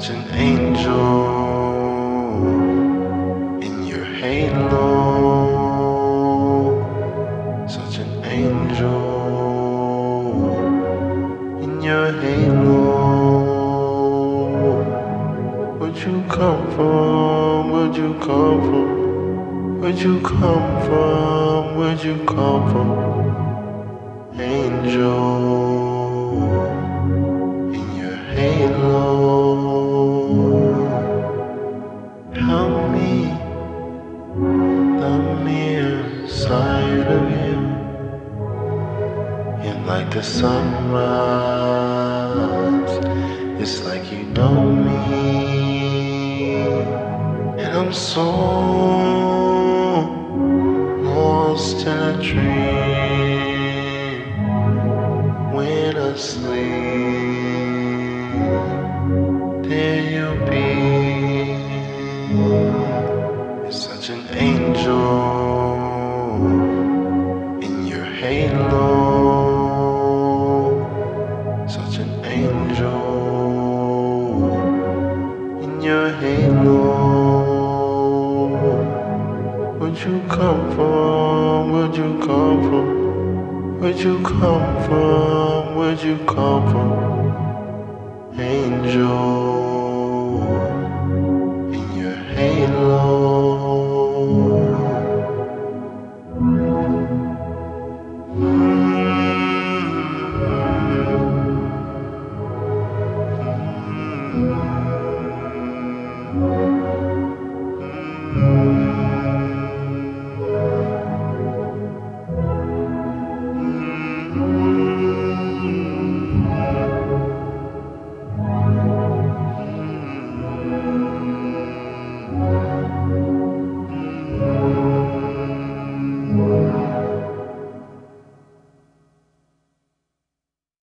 such an angel in your halo, such an angel in your halo. Where'd you come from? Where'd you come from? Where'd you come from? Where'd you come from? Angel in your halo. Help me, let me inside of you. And like the sunrise, it's like you know me. And I'm so lost in a dream. When I sleep, there you'll be. You're such an angel in your halo, such an angel in your halo. Where'd you come from? Where'd you come from? Where'd you come from? Where'd you come from? Angel in your halo.